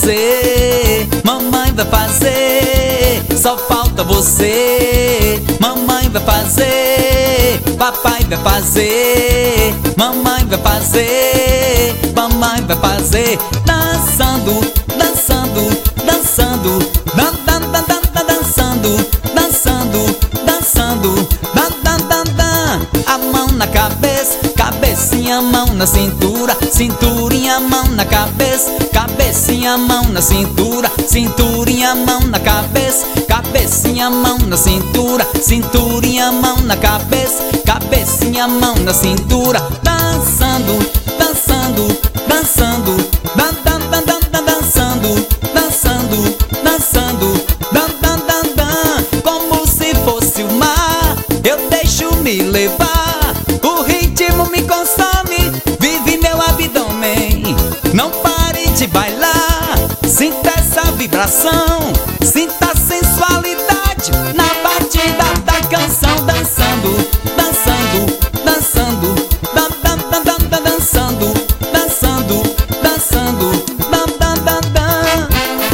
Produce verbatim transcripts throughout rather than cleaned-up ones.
você, mamãe vai fazer. Só falta você, mamãe vai fazer. Papai vai fazer, mamãe vai fazer. Mamãe vai fazer. Dançando, dançando, dançando, dan, dan, dan, dan, dan, dançando, dançando, dançando, dan, dan, dan, dan. A mão na cabeça, cabecinha, mão na cintura, cinturinha, mão na cabeça, cabecinha, mão na cintura, cinturinha, mão na cabeça, cabecinha, mão na cintura, cinturinha, mão na cabeça, cabecinha, mão na cintura. Dançando, dançando, dançando, dan, dan, dan, dan, dan, dançando, dançando, dançando, dan, dan, dan, dan. Como se fosse o mar, eu deixo me levar. O ritmo me consome, vive meu abdômen. Não pare de bailar, sinta essa vibração, sinta a sensualidade na batida da canção. Dançando, dançando, dançando, dan, dan, dan, dan, dan, dançando, dançando, dançando, dan, dan, dan, dan.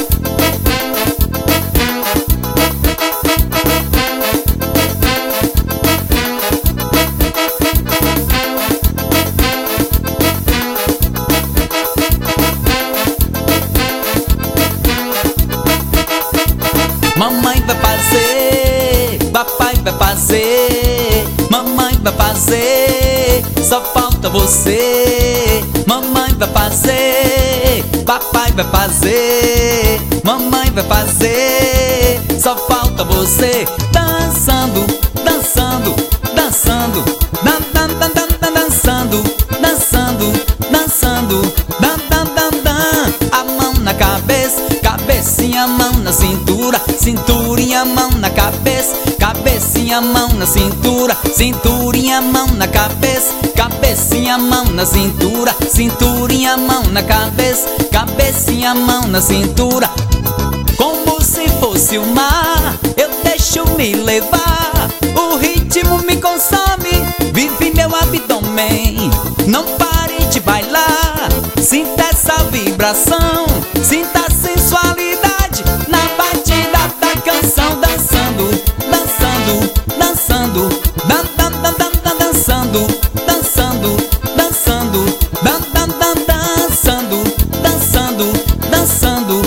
Mamãe vai fazer, papai vai fazer, mamãe vai fazer. Só falta você, mamãe vai fazer, papai vai fazer, mamãe vai fazer. Só falta você. Dançando, dançando, dançando, dan, dan, dan, dan, dan, dançando, dançando, dançando, dan, dan, dan, dan. A mão na cabeça, cabecinha, mão na cintura, cinturinha, mão na cabeça, cabecinha, mão na cintura, cinturinha, mão na cabeça, cabecinha, mão na cintura, cinturinha, mão na cabeça, cabecinha, mão na cintura. Como se fosse o mar, eu deixo me levar. O ritmo me consome, vive meu abdômen. Não pare de bailar, sinta essa vibração, sinta a sensualidade na batida da canção. Dançando, dançando, dançando, dan, dan, dan, dan, dan, dançando, dançando, dançando, dan, dan, dan, dançando, dançando, dançando.